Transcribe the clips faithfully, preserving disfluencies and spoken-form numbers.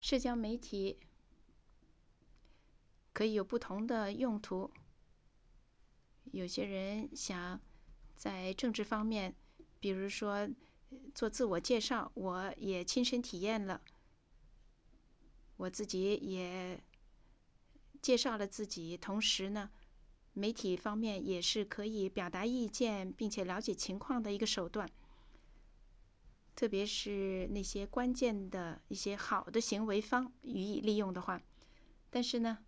社交媒体可以有不同的用途。有些人想在政治方面，比如说做自我介绍，我也亲身体验了，我自己也介绍了自己，同时呢，媒体方面也是可以表达意见并且了解情况的一个手段，特别是那些关键的一些好的行为方予以利用的话。但是呢，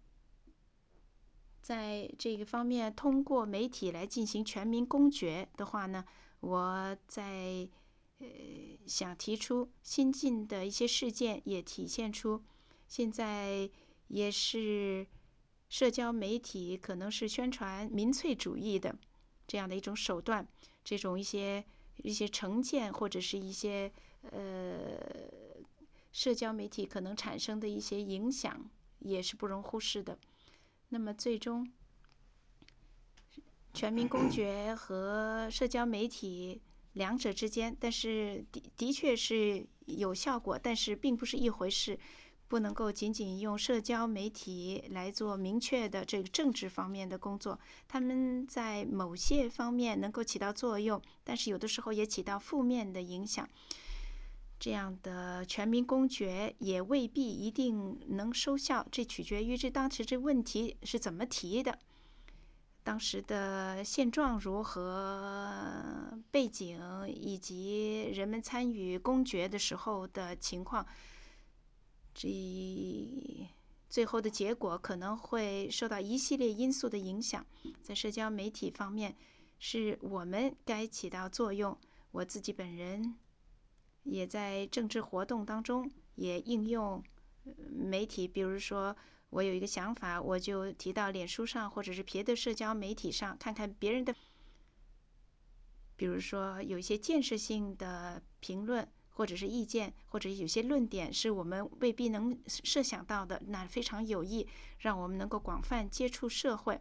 在这个方面通过媒体来进行全民公决的话呢，我在呃想提出新进的一些事件，也体现出现在也是社交媒体可能是宣传民粹主义的这样的一种手段，这种一些一些成见或者是一些呃社交媒体可能产生的一些影响也是不容忽视的。那么最终全民公决和社交媒体两者之间，但是的的确是有效果，但是并不是一回事，不能够仅仅用社交媒体来做明确的这个政治方面的工作。他们在某些方面能够起到作用，但是有的时候也起到负面的影响。这样的全民公决也未必一定能收效，这取决于这当时这问题是怎么提的，当时的现状如何，背景以及人们参与公决的时候的情况，这最后的结果可能会受到一系列因素的影响。在社交媒体方面，是我们该起到作用。我自己本人也在政治活动当中也应用媒体，比如说我有一个想法，我就提到脸书上或者是别的社交媒体上，看看别人的，比如说有一些建设性的评论或者是意见，或者有些论点是我们未必能设想到的，那非常有益，让我们能够广泛接触社会。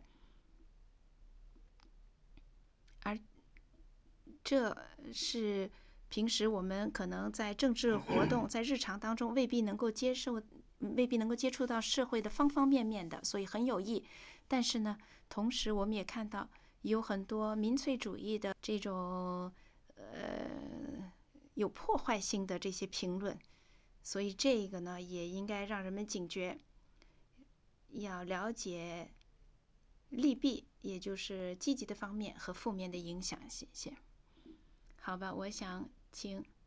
而这是平时我们可能在政治活动在日常当中未必能够接受未必能够接触到社会的方方面面的，所以很有益。但是呢，同时我们也看到有很多民粹主义的这种呃有破坏性的这些评论，所以这个呢也应该让人们警觉，要了解利弊，也就是积极的方面和负面的影响。谢谢。好吧，我想请